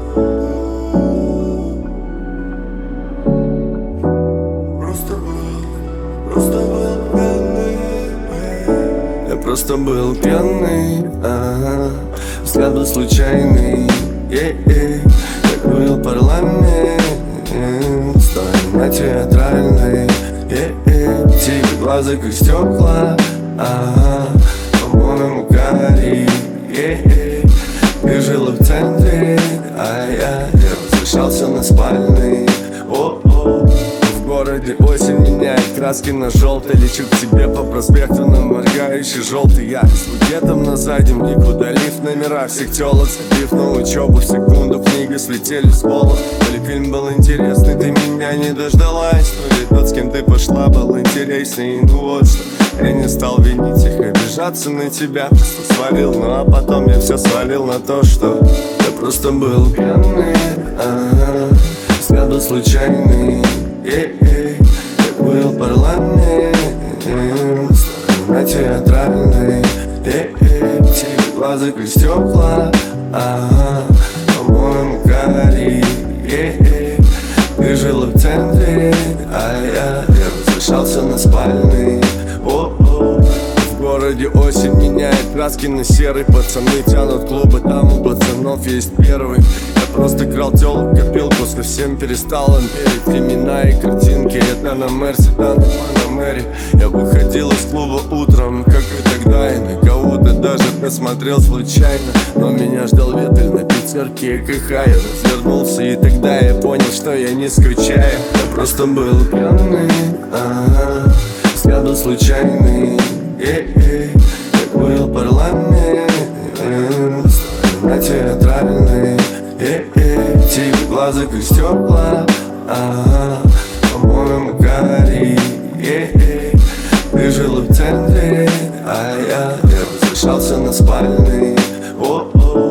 Я просто был пьяный, ага. Взгляд был случайный, как был парламент, стоя на театральной, тихо глаза как стекла, ага. По-моему, карий, ты жила в центре, а я возвышался на спальный. В городе осень меняет краски на желтый. Лечу к тебе по проспекту на моргающий желтый. Я с букетом на заднем, удалив номера всех телок, забив на учебу в секунду, книги слетели с пола. То ли фильм был интересный, ты меня не дождалась, то ли тот, с кем ты пошла, был интересней. Ну вот что, я не стал винить их, обижаться на тебя, просто свалил. Ну а потом я все свалил на то, что я просто был пьяный, ага. Взгляд был случайный, как был парламент, на театральной, тихо глаза как стекла, ага. По-моему, карий, ты жила в центре, а я возвышался на спальный. В городе осень меняет краски на серый. Пацаны тянут клубы, там у пацанов есть первый. Я просто крал тёлок, копилку, совсем перестал им верить. Имена и картинки, это на Мерсе, да, на Панамере. Я выходил из клуба утром, как и тогда, и на кого-то даже посмотрел случайно. Но меня ждал ветер на пятерке КХ. Я развернулся, и тогда я понял, что я не скучаю. Я просто был пьяный, ага. Взгляд был случайный, как был парламент, на театральной, тихо глаза как стекла, ага. По-моему, карий, ты жила в центре, а я возвышался на спальный.